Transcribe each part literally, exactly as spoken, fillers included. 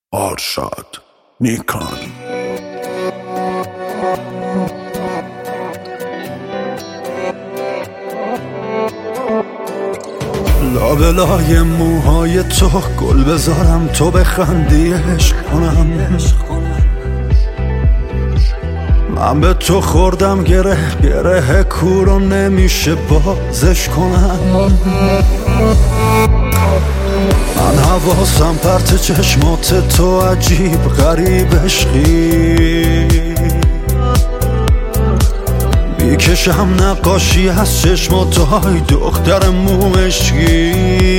آرشاد نیکان. لابلای موهای تو گل بذارم، تو بخندی عشق کنم. من به تو خوردم گره گره کورو نمیشه بازش کنم. من حواسم پرت چشمات تو عجیب غریب عشقی، میکشم نقاشی از چشماتای دختر مومشکی.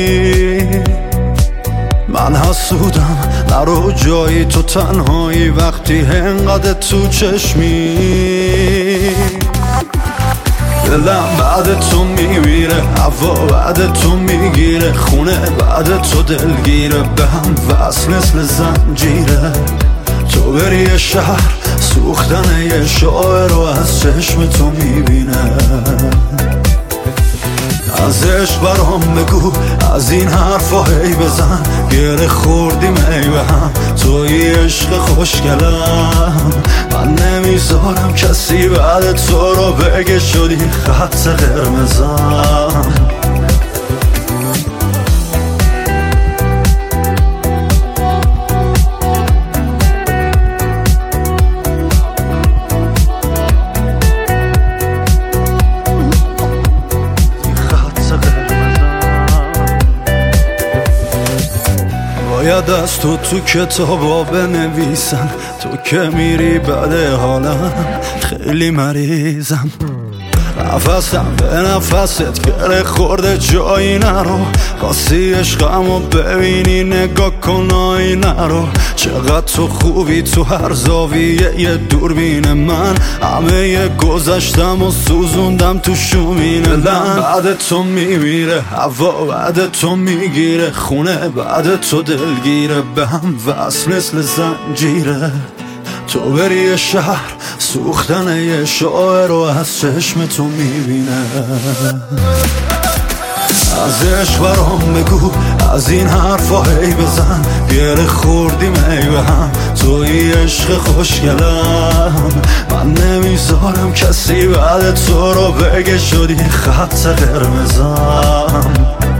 من حسودم نرو جایی تو تنهایی وقتی انقدر تو چشمی. دلم بعد تو میمیره، هوا بعد تو میگیره، خونه بعد تو دلگیره، به هم وصل مثل زنجیره. تو بری شهر سوختن یه شاعر رو از چشم تو میبینه. از عشق برام بگو، از این حرفا هی بزن، گره خوردیم ای به هم، توی عشق خوشگلم. من نمیذارم کسی بعد تو رو بگه شدی خط قرمزم. باید از تو تو کتابا بنویسن، تو که میری بده حالم، خیلی مریضم. نفسم به نفست گره خورده جایی نرو، خواستی عشقمو ببینی نگاه کن آینه رو. چقدر تو خوبی تو هر زاویه یه دوربین، من همه گذشتم و سوزوندم تو شومین. دلم بعد تو میمیره، هوا بعد تو میگیره، خونه بعد تو دلگیره، به هم وصل مثل زنجیره. تو بری شهر سوختن یه شاعر رو از چشم تو میبینه. از عشق برام بگو، از این حرفا هی بزن، گره خوردیم ای به هم، توی عشق خوشگلم. من نمیذارم کسی بعد تو رو بگه شدی خط قرمزم.